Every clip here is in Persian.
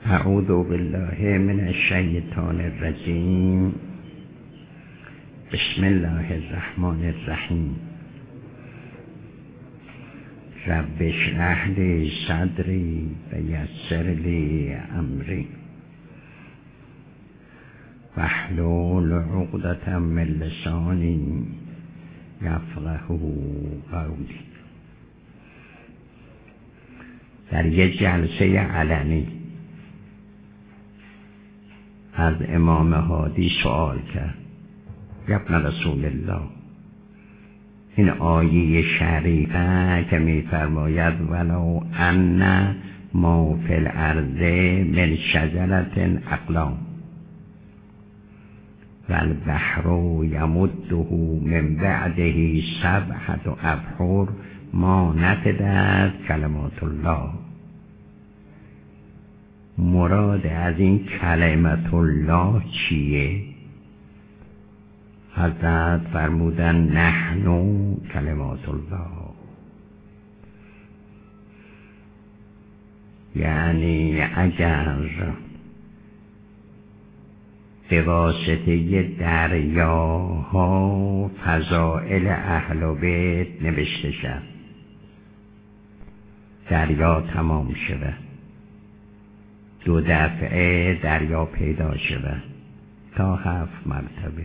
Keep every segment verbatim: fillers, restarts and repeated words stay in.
اعوذ بالله من الشیطان الرجیم. بسم الله الرحمن الرحیم. رب اشرح لی صدری و یسر لی امری واحلل عقدة من لسانی یفقهوا قولی. در یک جلسه علنی از امام هادی سوال کرد: یا ابن رسول الله، این آیه شریفه که می فرماید ولو ان ما فی الارض من شجرة اقلام والبحر یمده من بعده سبعة ابحر ما نفدت کلمات الله. مراد از این کلمت الله چیه؟ حضرت فرمودن نحن کلمات الله، یعنی اگر به واسطه دریاها فضائل اهل بیت نوشته شد، دریا تمام شده، دو دفعه دریا پیدا شده تا هفت مرتبه،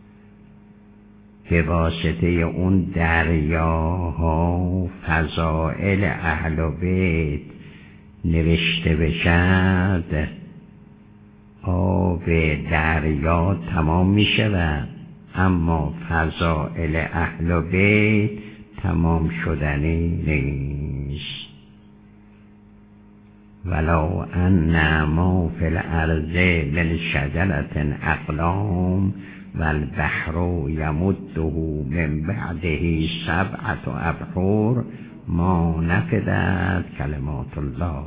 به واسطه اون دریاها فضائل اهل بیت نوشته بشد، آب دریا تمام می شود، اما فضائل اهل بیت تمام شدنی نیست. ولو ان ما فی الارض من شجرة اقلام والبحر یمده من بعده سبعة ابحر ما نفدت کلمات الله.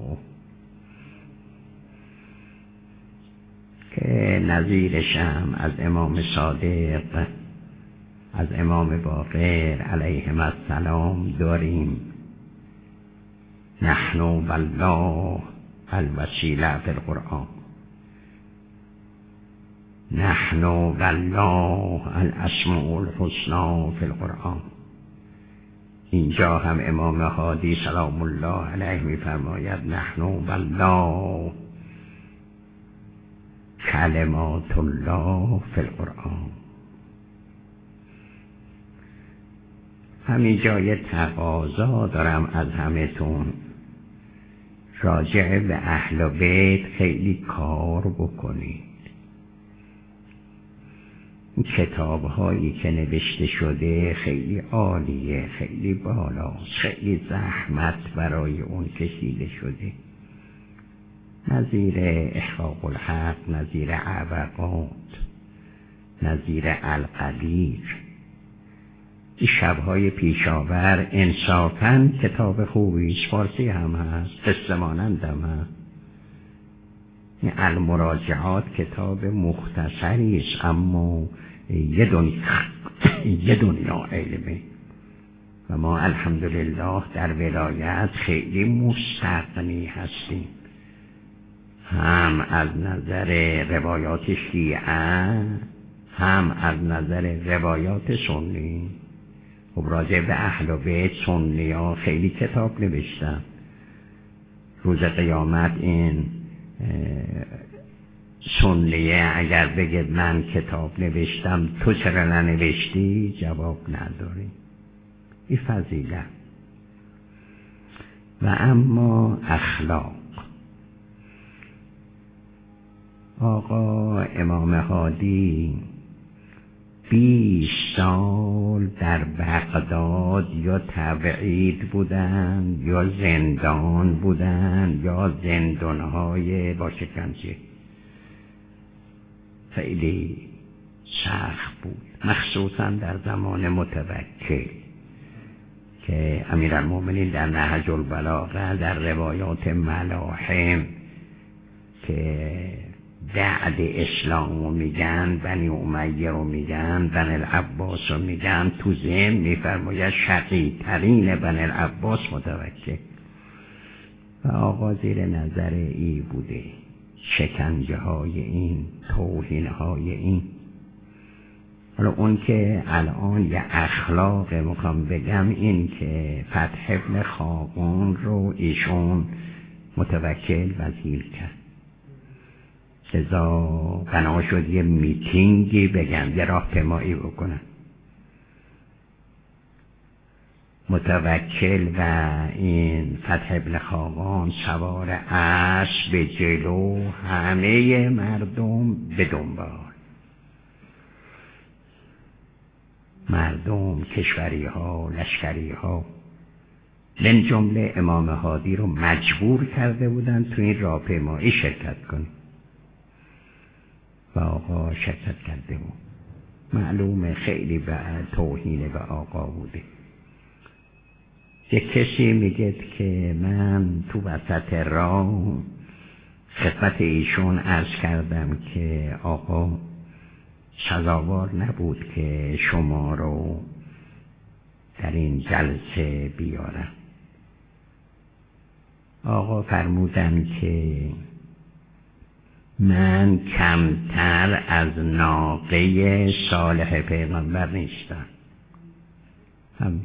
که نظیرش هم از امام صادق، از امام باقر علیهم السلام داریم: نحن والله الوسیله فی القرآن، نحن والله الاسماء الحسنى فی القرآن. اینجا هم امام هادی سلام الله علیه می فرماید نحن والله کلمات الله فی القرآن. همینجا یه تقاضا دارم از همتون، راجع به اهل بیت خیلی کار بکنید. این کتاب هایی که نوشته شده خیلی عالیه، خیلی بالاست، خیلی زحمت برای اون کشیده شده، نظیر احقاق الحق، نظیر عبقات، نظیر القدیر. این شبهای پیشاور انصافاً کتاب خوبیست، فارسی هم هست، قصه مانند هم هست. این المراجعات کتاب مختصری است، اما یه دنیا یه دنیا علمه و ما الحمدلله در ولایت خیلی مستغنی هستیم، هم از نظر روایات شیعه هم از نظر روایات سنی. خب راجع به اهل بیت سنی ها خیلی کتاب نوشتن. روز قیامت این سنیه اگر بگه من کتاب نوشتم تو چرا ننوشتی، جواب نداری. این فضیلت. و اما اخلاق، آقا امام هادی بیست سال در بغداد یا تبعید بودن یا زندان بودن یا زندانهای با شکنجه. خیلی سخت بود، مخصوصا در زمان متوکل که امیرالمومنین در نهج البلاغه در روایات ملاحم که بعد اسلام رو میگن، بنی امیه رو میگن، بنی العباس رو میگن، تو ذهن میفرماید شقی ترین بنی العباس متوکل و آقا زیر نظر ای بوده، شکنجه های این، توهین های این. حالا اون که الان یه اخلاق میخوام بگم این که فتح ابن خاقان رو ایشون متوکل وزیر کرد، لذا بنا شد یه میتینگی بگم، یه راهپیمایی بکنن. متوکل و این فتح ابن خاقان سوار اسب به جلو، همه مردم به دنبال. مردم، کشوری ها، لشکری ها، من جمله امام هادی رو مجبور کرده بودن تو این راهپیمایی شرکت کنه و آقا شرکت کرده بود. معلومه خیلی به توهین به آقا بوده. یک کسی میگه که من تو وسط راه خدمت ایشون عرض کردم که آقا سزاوار نبود که شما رو در این جلسه بیارم. آقا فرمودن که من کمتر از ناقه صالح پیغمبر نیستم. هم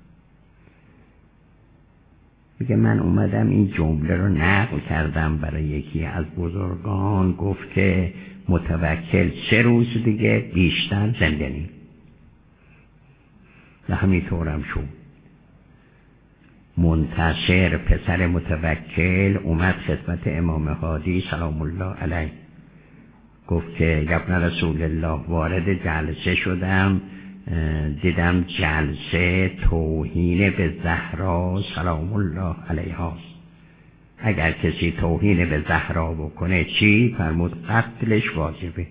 میگه من اومدم این جمله رو نقل کردم برای یکی از بزرگان، گفت که متوکل سه روز دیگه بیشتر زنده نیست. و همینطورم شد. منتصر پسر متوکل اومد خدمت امام هادی سلام الله علیه، گفت که ابن رسول الله وارد جلسه شدم، دیدم جلسه توهین به زهرا سلام الله علیها، اگر کسی توهین به زهرا بکنه چی؟ فرمود قتلش واجبه.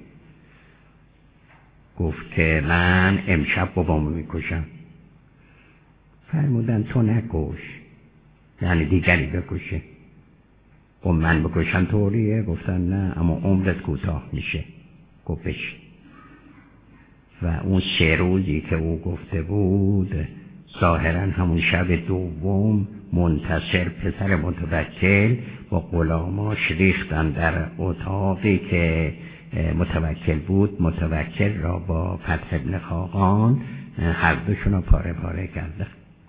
گفت که من امشب بابامو میکشم. فرمودن تو نکش، یعنی دیگری بکشه. گفت من بکشم طوریه؟ گفتن نه، اما عمرت کوتاه میشه. گفت بشه. و اون سه روزی که او گفته بود ظاهرا همون شب دوم منتصر پسر متوکل با غلاماش ریختن در اتاقی که متوکل بود. متوکل را با فتح ابن خاقان هر دوشون رو پاره پاره کرده.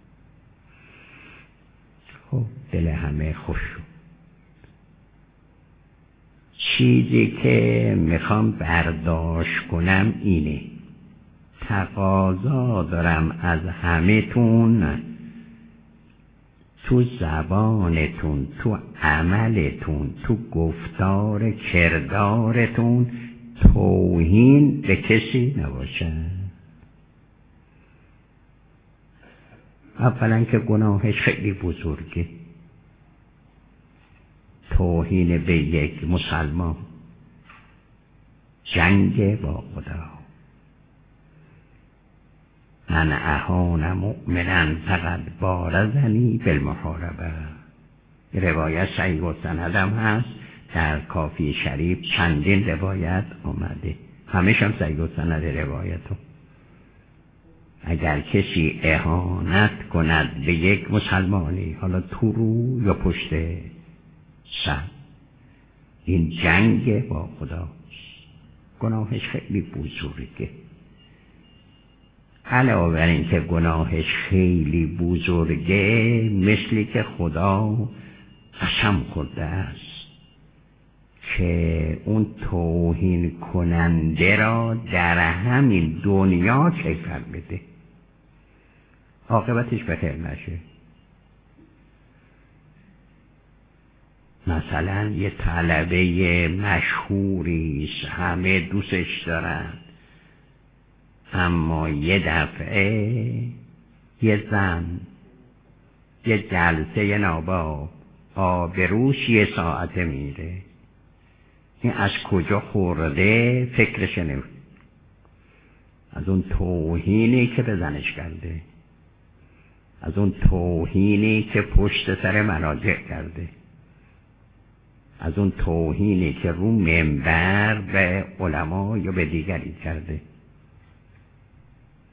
خب دل همه خوش شد. چیزی که میخوام برداشت کنم اینه، تقاضا دارم از همه تون تو زبانتون، تو عملتون، تو گفتار کردارتون توهین به کسی نباشه. اولا که گناهش خیلی بزرگه، توهین به یک مسلمان، جنگ با خدا. من اهان مؤمنا فقط بارزنی بالمحاربه. روایت صحیح و سندم هست، در کافی شریف چندین روایت آمده، همیشه هم صحیح و سند روایتو. اگر کسی اهانت کند به یک مسلمانی، حالا تو رو یا پشت سر، این جنگ با خداست، گناهش خیلی بزرگه. علاوه بر این که گناهش خیلی بزرگه، مثلی که خدا قسم خورده است که اون توهین کننده را در همین دنیا کیفر بده، عاقبتش بخیر نشه. مثلا یه طلبه مشهوریست، همه دوستش دارن، اما یه دفعه یه زن یه جلسه یه ناباب آبروش یه ساعته میره، این از کجا خورده فکرش نمید، از اون توهینی که به زنش کرده، از اون توهینی که پشت سر مراجع کرده، از اون توهینی که رو منبر به علما یا به دیگری کرده.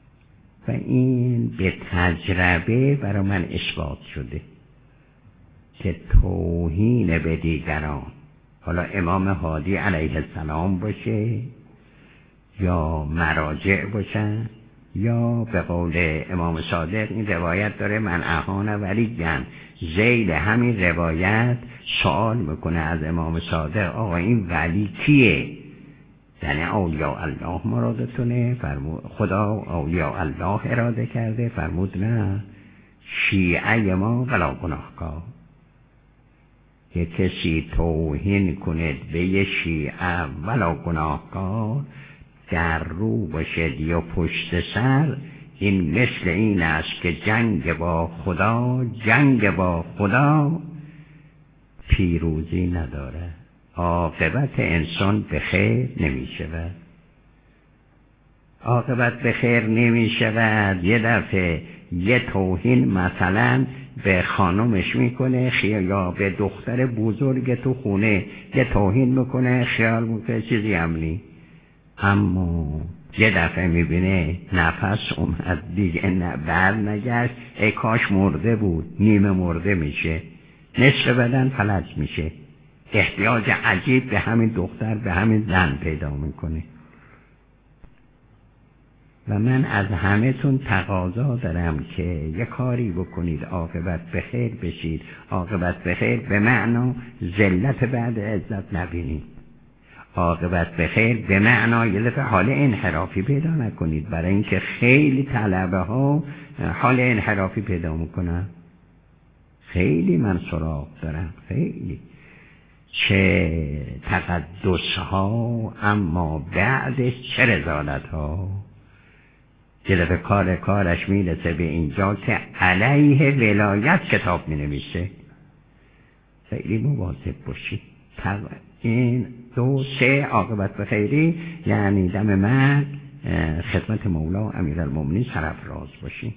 و این به تجربه برای من اثبات شده. که توهین به دیگران، حالا امام هادی علیه السلام باشه یا مراجع باشن، یا به قول امام صادق این روایت داره من اهان ولی جن، ذیل همین روایت سوال میکنه از امام صادق آقا این ولی کیه؟ یعنی اولیاء الله مرادتونه؟ فرمود خدا اولیاء الله اراده کرده؟ فرمود نه، شیعه ما ولا گناهکار. یه کسی توهین کنه به یه شیعه ولا گناهکار، در رو باشد یا پشت سر، این مثل این است که جنگ با خدا، جنگ با خدا پیروزی نداره، عاقبت انسان به خیر نمی شود. عاقبت به خیر نمی شود. یه دفعه یه توهین مثلا به خانمش میکنه یا به دختر بزرگ تو خونه یه توهین میکنه، خیال میکنه چیزی عملی، اما یه دفعه میبینه نفس اومد دیگه نه بر نگشت، ای کاش مرده بود، نیمه مرده میشه، نصف بدن فلج میشه، احتیاج عجیب به همین دختر به همین زن پیدا میکنه. و من از همه تون تقاضا دارم که یه کاری بکنید عاقبت به خیر بشید. عاقبت به خیر به معنا ذلت بعد عزت نبینید، عاقبت به خیر به معنا یه دفعه حال انحرافی پیدا نکنید، برای اینکه خیلی طلبه ها حال انحرافی پیدا میکنن. خیلی من سراغ دارم، خیلی چه تقدس ها اما بعدش چه رذالت ها. یه دفعه کار کارش میرسه به اینجا که علیه ولایت کتاب مینویسه. خیلی مواظب باشید. این دو سه عاقبت به خیری یعنی دم مرگ خدمت مولا امیرالمومنین سرافراز باشید.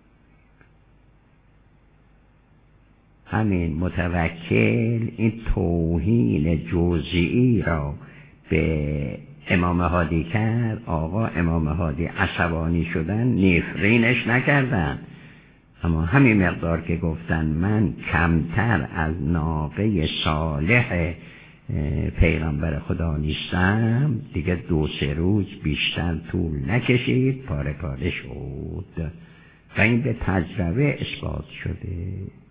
همین متوکل این توهین جزئی را به امام هادی کرد. آقا امام هادی عصبانی شدن، نفرینش نکردن، اما همین مقدار که گفتن من کمتر از ناقه صالح پیغمبر خدا نیستم، دیگه دو سه روز بیشتر طول نکشید، پاره پاره شد و این به تجربه اثبات شده.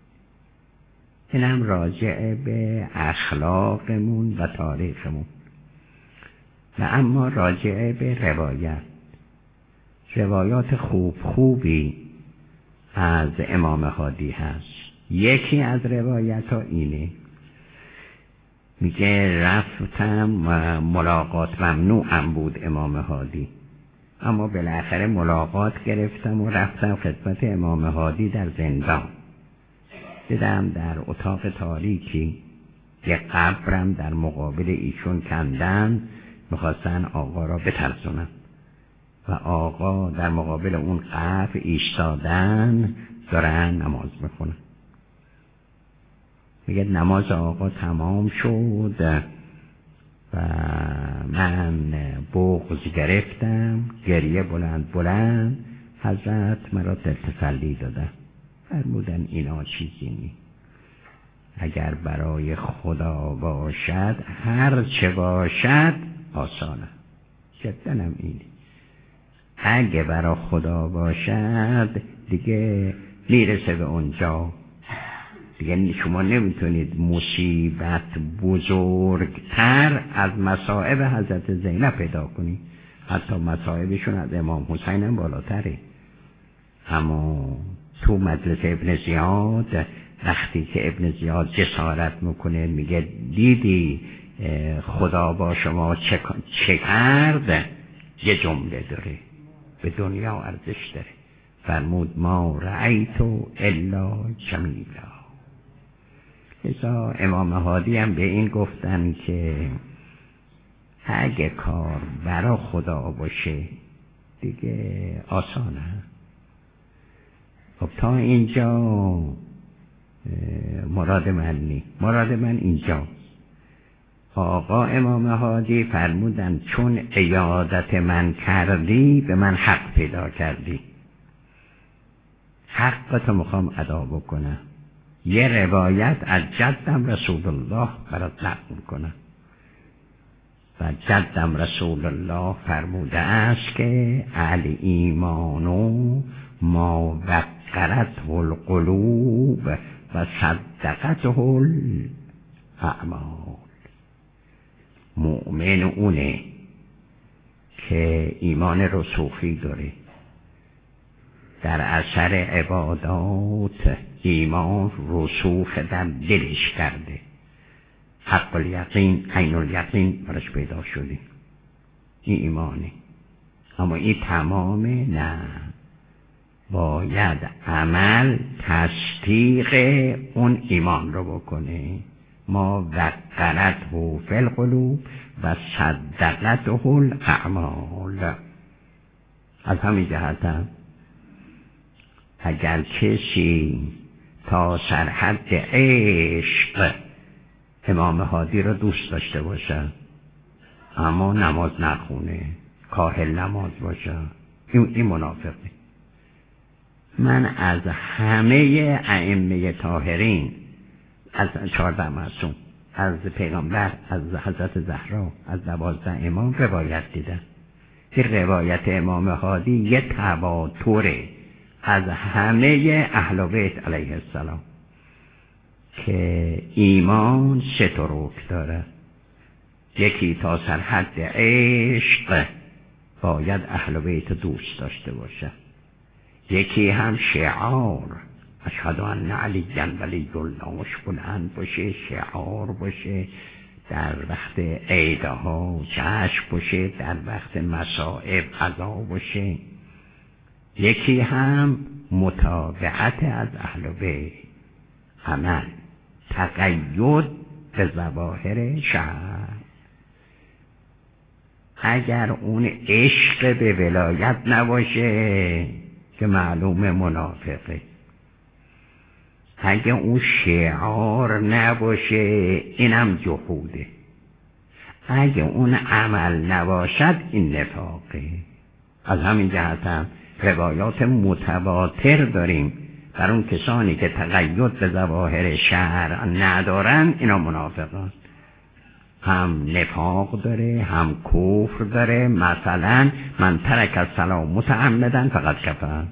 اینم راجع به اخلاقمون و تاریخمون. و اما راجع به روایت، روایات خوب خوبی از امام هادی هست. یکی از روایت ها اینه، میگه رفتم ملاقات ممنوعم بود امام هادی، اما بالاخره ملاقات گرفتم و رفتم خدمت امام هادی در زندان. دیدم در اتاق تاریکی یک قبرم در مقابل ایشون کندن، میخواستن آقا را بترسونن و آقا در مقابل اون قبر ایستادن دارن نماز میخونن. میگه نماز آقا تمام شد و من بغض گرفتم، گریه بلند بلند، حضرت مرا دل تسلی دادن، فرمودن اینا چیزی نی، اگر برای خدا باشد هر چه باشد آسانه. جدنم اینه، اگه برای خدا باشد دیگه میرسه به اونجا، دیگه شما نمیتونید مصیبت بزرگتر از مصائب حضرت زینب پیدا کنید. حتی مصائبشون از امام حسین هم بالاتره. اما تو مجلس ابن زیاد وقتی که ابن زیاد جسارت میکنه میگه دیدی خدا با شما چه, چه کرد، یه جمله داره به دنیا ارزش داره، فرمود ما رأیتو الا جمیلا. ازا امام هادی هم به این گفتن که اگه کار برا خدا باشه دیگه آسانه. خب تا اینجا مراد من نی، مراد من اینجا آقا امام هادی فرمودن چون عیادت من کردی به من حق پیدا کردی، حقتو میخوام ادا بکنم. یه روایت از جدم رسول الله برات نقل کنم. و جدم رسول الله فرموده است که الایمانو ما وقرته القلوب و صدقته الاعمال. مؤمن اونه که ایمان رسوخی داره، در اثر عبادات ایمان رسوخ در دلش کرده، حق الیقین عین الیقین برش پیدا شده، این ایمانه. اما این تمامه؟ نه، باید عمل تصدیق اون ایمان رو بکنه. ما وقرته فی القلوب و صدقته الاعمال. از همین جهت هم اگر کسی تا سرحد عشق امام هادی رو دوست داشته باشه اما نماز نخونه، کاهل نماز باشه، این, این منافقه. من از همه ائمه طاهرین، از چهارده معصوم، از پیغمبر، از حضرت زهرا، از دوازده امام روایت دیدم. این روایت امام هادی یه تواتره از همه اهل بیت علیه السلام که ایمان سه تا رکن داره. یکی تا سرحد عشق باید اهل بیت دوست داشته باشه. یکی هم شعار اشهد ان علی ولی الله بلند باشه، شعار باشه، در وقت عیدها جشن باشه، در وقت مصائب عزا باشه. یکی هم متابعت از اهل بیت، عمل، تقید به ظواهر شرع. اگر اون عشق به ولایت نباشه که معلوم منافقه، اگه اون شعار نباشه اینم جحوده، اگه اون عمل نباشد این نفاقه. از همین جهت هم روایات متواتر داریم بر اون کسانی که تقید به ظواهر شرع ندارن، اینا منافقان. هم نفاق داره، هم کفر داره. مثلا من ترک الصلاة متعمدا فقد کفر.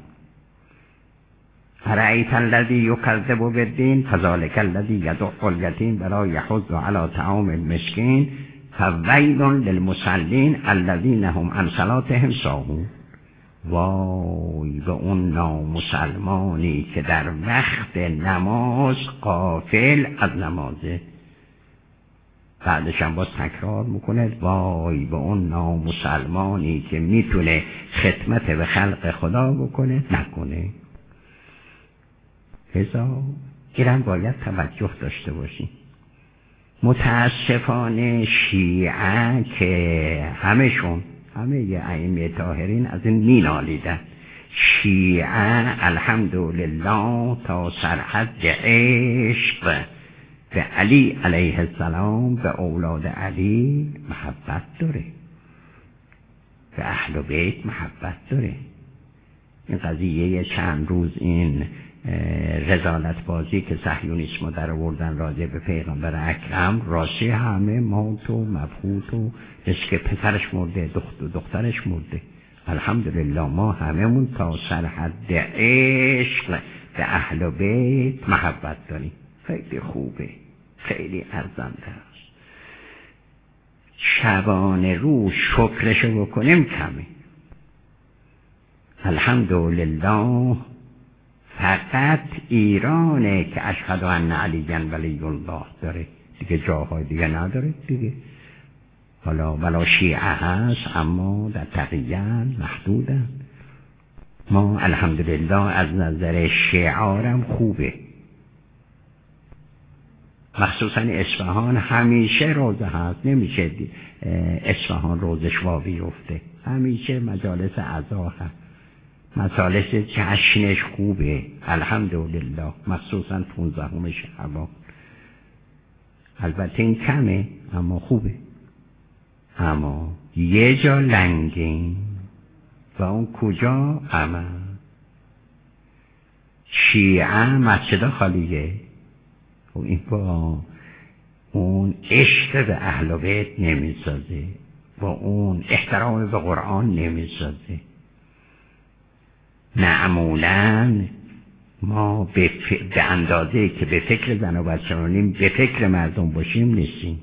ارأیت الذی یکذب بالدین فذلک الذی یدع الیتیم ولا یحض علی طعام المسکین فویل للمصلین الذین هم عن صلاتهم ساهون. وای به اون نامسلمانی که در وقت نماز غافل از نمازه. بعدش هم باز تکرار میکنه وای به اون نامسلمانی که میتونه خدمت به خلق خدا بکنه نکنه. لذا اینم باید توجه داشته باشیم. متاسفانه شیعه که همشون همه ائمه طاهرین از این مینالیدن. شیعه الحمدلله تا سرحد عشق به علی علیه السلام، به اولاد علی محبت داره، به اهل بیت محبت داره. این قضیه چند روز این رذالت بازی که صهیونیسم در آوردن راجع به پیغمبر اکرم، راستی همه مات و مبهوت و که پسرش مرده، دختر دخترش مرده. الحمدلله ما هممون تا سرحد عشق به اهل بیت محبت داریم. خیلی خوبه، خیلی ارزنده است. شبانه رو شکرشو بکنیم کمه. الحمدلله فقط ایرانه که اشهد ان علی ولی الله داره، دیگه جاهای دیگه نداره دیگه. حالا ولا شیعه هست اما در تقیین محدودن. ما الحمدلله از نظر شعارم خوبه. مخصوصا اصفهان همیشه روزه هست، نمیشه اصفهان روزش واقعی افته. همیشه مجالس عزا هست، مجالس جشنش خوبه الحمدلله، مخصوصا پونزدهم شعبان. البته این کمه اما خوبه. اما یه جا لنگین و اون کجا؟ عمل. شیعه مسجد خالیه، خب این با اون عشق به اهل بیت نمیسازه، با اون احترام به قرآن نمیسازه. معمولاً ما به, ف... به اندازه که به فکر زن و بچه‌هاییم به فکر مردم باشیم نیستیم.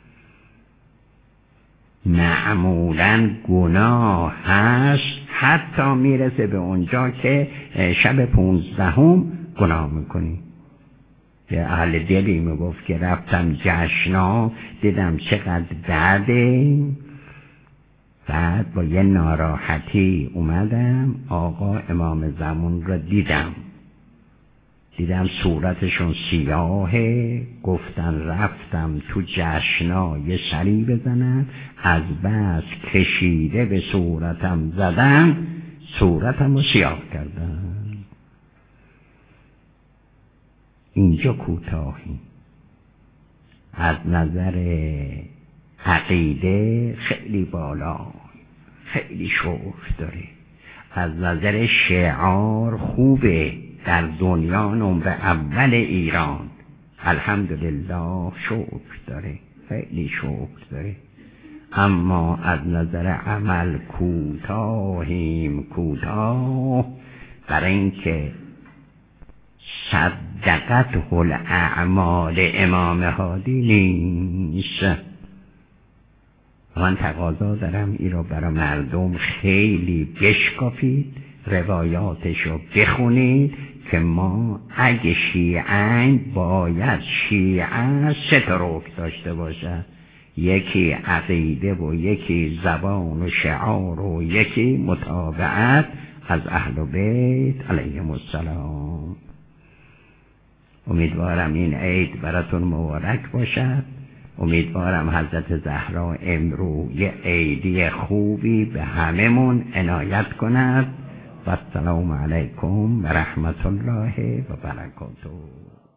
معمولاً گناه هست حتی میرسه به اونجا که شب پونزدهم گناه میکنیم. یه اهل دلی میگفت که رفتم جشنا دیدم چقدر بعده، بعد با یه ناراحتی اومدم آقا امام زمان را دیدم دیدم صورتشون سیاهه، گفتن رفتم تو جشنا یه سری بزنم، از بس کشیده به صورتم زدم صورتم رو سیاه کردم. اینجا کوتاهی از نظر عقیده خیلی بالا، خیلی شوق داره. از نظر شعار خوبه، در دنیا نمره اول ایران الحمدلله شوق داره، خیلی شوق داره. اما از نظر عمل کوتاهیم، کوتاه، برای اینکه صدقت الاعمال امام هادی نیست. من تقاضا دارم این رو برای مردم خیلی بشکافید، روایاتشو بخونید که ما اگه شیعه باید شیعه سه تا رکن داشته باشه، یکی عقیده و یکی زبان و شعار و یکی متابعت از اهل بیت علیهم السلام. امیدوارم این عید براتون مبارک باشد. امیدوارم حضرت زهرا امرو یه عیدی خوبی به هممون عنایت کند. و السلام علیکم و رحمت الله و برکاته.